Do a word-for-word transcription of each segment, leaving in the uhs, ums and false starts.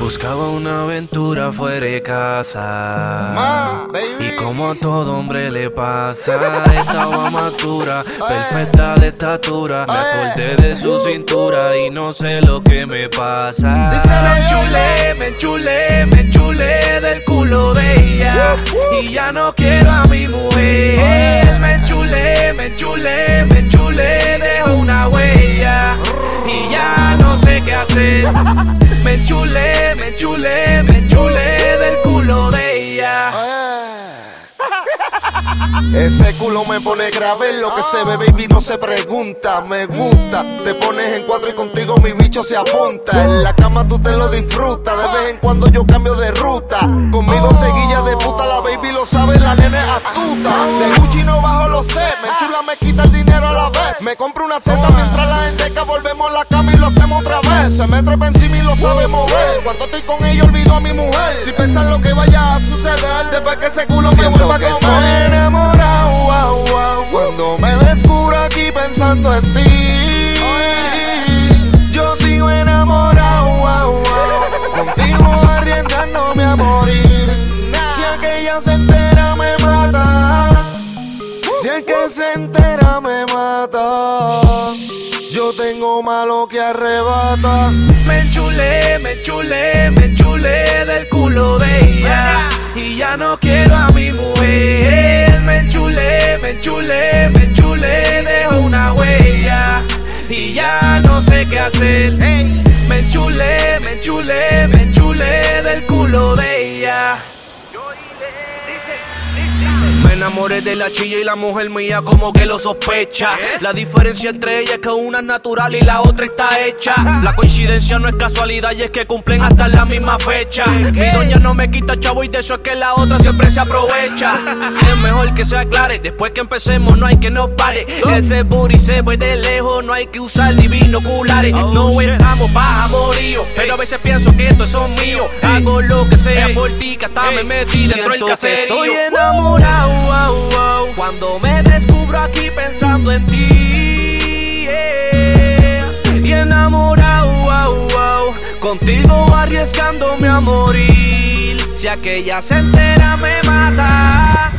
Buscaba una aventura fuera de casa, Ma, baby. y como a todo hombre le pasa, estaba madura, perfecta de estatura. Me acordé de su cintura y no sé lo que me pasa. Me enchulé, me enchulé, me enchulé del culo de ella, y ya no quiero a mi mujer. Me enchulé, me enchulé, me enchulé, dejo una huella y ya no sé qué hacer. Me enchulé, me enchulé, me enchulé del culo de ella. Ese culo me pone grave, lo que se ve, baby, no se pregunta. Me gusta, te pones en cuatro y contigo mi bicho se apunta. En la cama tú te lo disfrutas, de vez en cuando yo cambio de ruta. Conmigo seguilla de puta, la baby lo sabe, la nena es astuta. De Gucci no bajo, lo sé, me enchula, me quita el dinero a la vez. Me compro una seta mientras la endeca, volvemos la cama y lo hacemos otra vez. Se me trepa encima y lo sabe mover, cuando estoy con ella olvido a mi mujer. Si piensan lo que vaya a suceder, después que ese culo me vuelva a comer. Enamorado, wow, wow, cuando me descubro aquí pensando en ti. Yo sigo enamorado, wow, wow, contigo arriesgándome a morir. Si aquella se entera me mata, si es que se entera me mata. Yo tengo malo que arrebata. Me enchulé, me enchulé, me enchulé del culo de ella, y ya no quiero a mi mujer. Me enchulé, me enchulé, me enchulé, dejo una huella y ya no sé qué hacer. Me enchulé, me enchulé, me enchulé del culo de ella. Me enamoré de la chilla y la mujer mía como que lo sospecha. La diferencia entre ella es que una es natural y la otra está hecha. La coincidencia no es casualidad y es que cumplen hasta la misma fecha. Mi doña no me quita chavo y de eso es que la otra siempre se aprovecha. Es mejor que se aclare, después que empecemos no hay que nos pare. Ese booty se ve de lejos, no hay que usar ni binoculares. No estamos pa' amorío, pero a veces pienso que estos son míos. Hago lo que sea por ti, que hasta me metí dentro del caserío. Estoy enamorado, wow, wow, cuando me descubro aquí pensando en ti, yeah. Y enamorado, wow, wow, contigo arriesgándome a morir. Si aquella se entera me mata.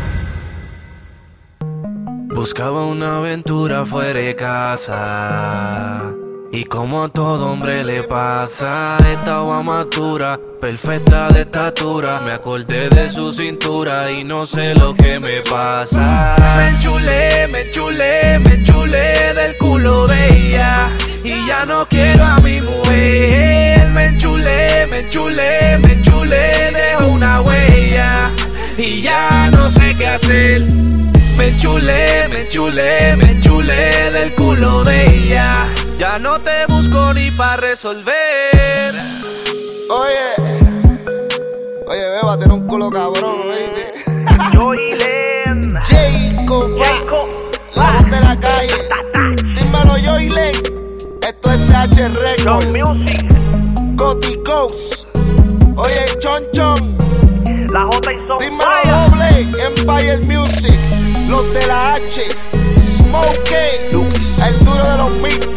Buscaba una aventura fuera de casa, y como a todo hombre le pasa, estaba madura, perfecta de estatura. Me acordé de su cintura y no sé lo que me pasa. Me enchulé, me enchulé, me enchulé del culo de ella, y ya no quiero a mi mujer. Me enchulé, me enchulé, me enchulé, dejo una huella y ya no sé qué hacer. Me enchulé, me enchulé, me enchulé del culo de ella. Ya no te busco ni pa' resolver. Oye, oye, beba, tiene un culo cabrón, ¿viste? Joylen, Jacob, Jacob, la voz de la calle. Dímelo, Joylen. Esto es C H Records, Music, Gotti Ghost. Oye, Chon Chon. la J y Son. Dímelo, Doble, Empire Music. Los de la H, Smokey, el duro de los mitos.